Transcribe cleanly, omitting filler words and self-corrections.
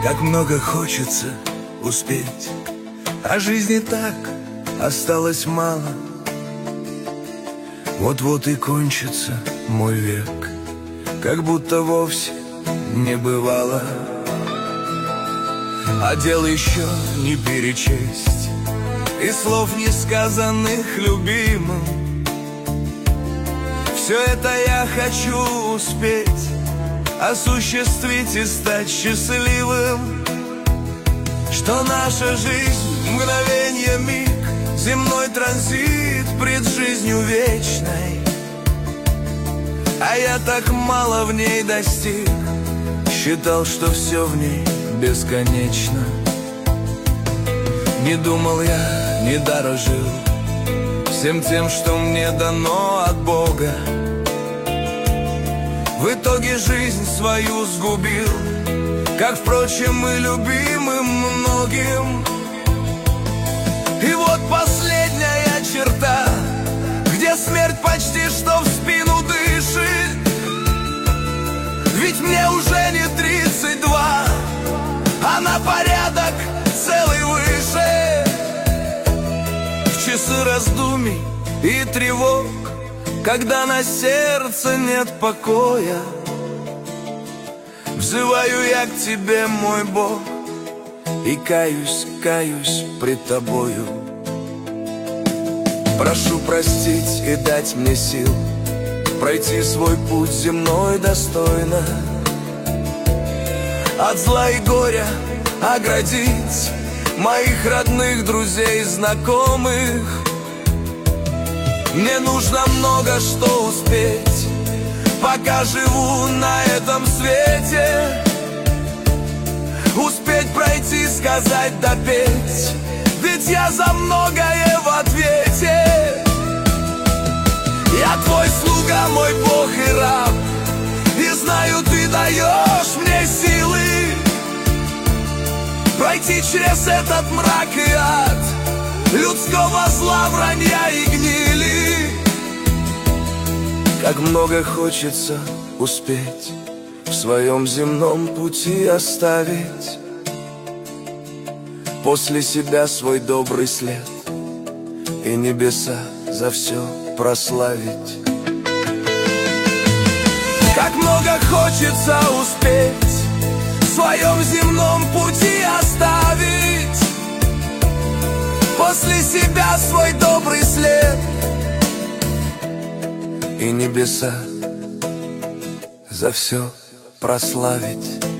Как много хочется успеть, а жизни так осталось мало. Вот-вот и кончится мой век, как будто вовсе не бывало. А дел еще не перечесть, и слов не сказанных любимым. Все это я хочу успеть, осуществить и стать счастливым. Что наша жизнь — мгновенье, миг, земной транзит пред жизнью вечной. А я так мало в ней достиг, считал, что все в ней бесконечно. Не думал я, не дорожил всем тем, что мне дано от Бога. В итоге жизнь свою сгубил, как, впрочем, и любимым многим. И вот последняя черта, где смерть почти что в спину дышит. Ведь мне уже не 32, а на порядок целый выше. В часы раздумий и тревог, когда на сердце нет покоя, взываю я к тебе, мой Бог, и каюсь, каюсь пред тобою. Прошу простить и дать мне сил пройти свой путь земной достойно, от зла и горя оградить моих родных, друзей, знакомых. Мне нужно много что успеть, пока живу на этом свете. Успеть пройти, сказать, допеть, ведь я за многое в ответе. Я твой слуга, мой Бог и раб, и знаю, ты даешь мне силы пройти через этот мрак и ад людского зла, вранья и гнили. Как много хочется успеть в своем земном пути оставить после себя свой добрый след и небеса за все прославить. Как много хочется успеть в своем земном пути оставить после себя свой добрый след и небеса за все прославить.